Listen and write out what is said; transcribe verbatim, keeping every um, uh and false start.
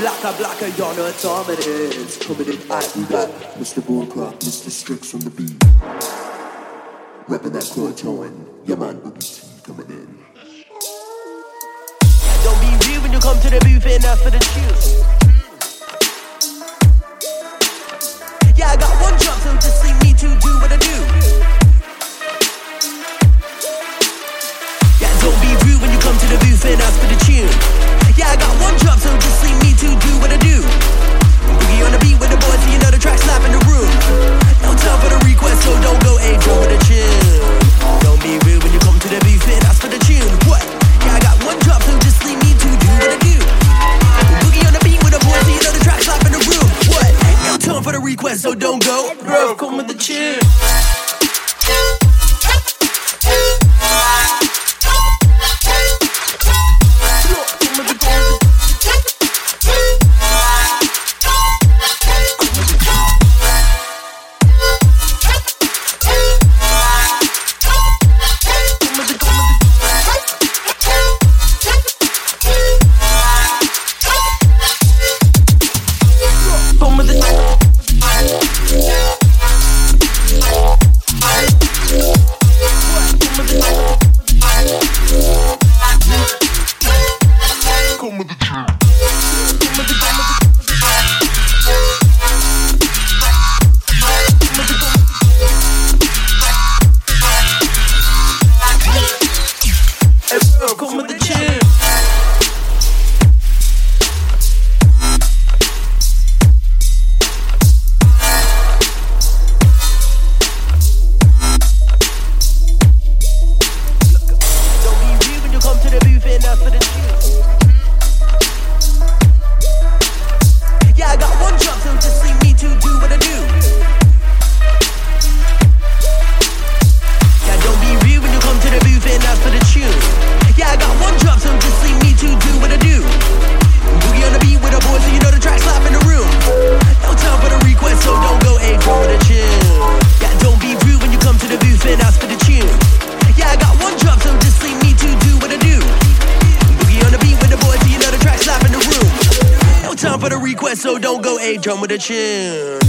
Blacker, blacker, you know what time it is. Coming in at you got Mister Bullcrap, Mister Strix on the beat. Rapping that core tone, your man will be coming in. Don't be rude when you come to the booth and ask for the tune. Yeah, I got one job, so just leave me to do what I do. Yeah, don't be rude when you come to the booth and ask for the tune. Yeah, I got one job, so just leave me to do what I do. Boogie on the beat with the boys, so you know the track slap in the room. No time for the request, so don't go a drum with a tune. Don't be rude when you come to the booth and ask for the tune. What? Yeah, I got one job, so just leave me to do what I do. Boogie on the beat with the boys, so you know the track slap in the room. What? No time for the request, so don't go. Bro, come with the tune. So don't go a drum with a tune.